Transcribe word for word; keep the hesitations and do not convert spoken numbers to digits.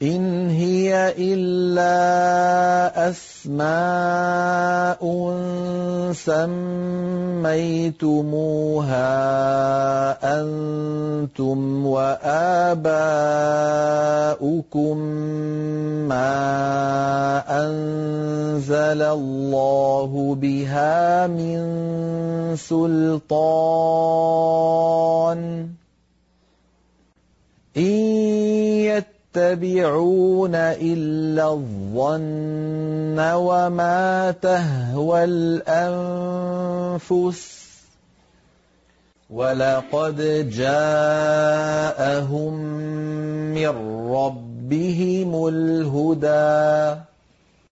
إِنْ هِيَ إِلَّا أَسْمَاءٌ سَمَّيْتُمُوهَا أَنْتُمْ وَآبَاؤُكُمْ مَا أَنزَلَ اللَّهُ بِهَا مِنْ سُلْطَانٍ إِنْ يَتَّبِعُونَ إِلَّا الظَّنَّ وَمَا تَهْوَى الْأَنفُسُ وَلَقَدْ جَاءَهُم مِّن رَّبِّهِمُ الْهُدَىٰ